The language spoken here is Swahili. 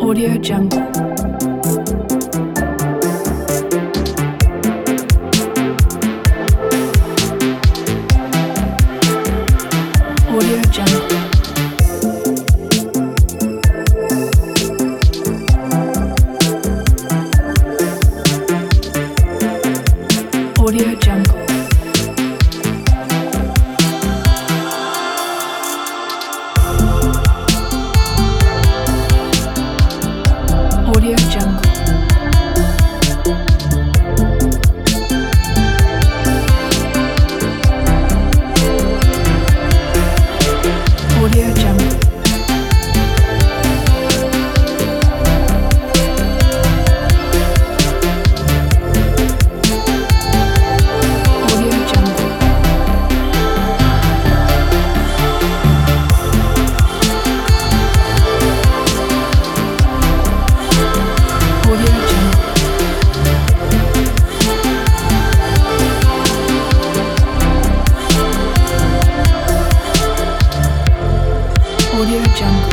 Audio Jungle. Audio Jungle. Audio Jungle. Audio Jungle. Audio Jungle. Audio Jungle. Audio Jungle. Audio Jungle.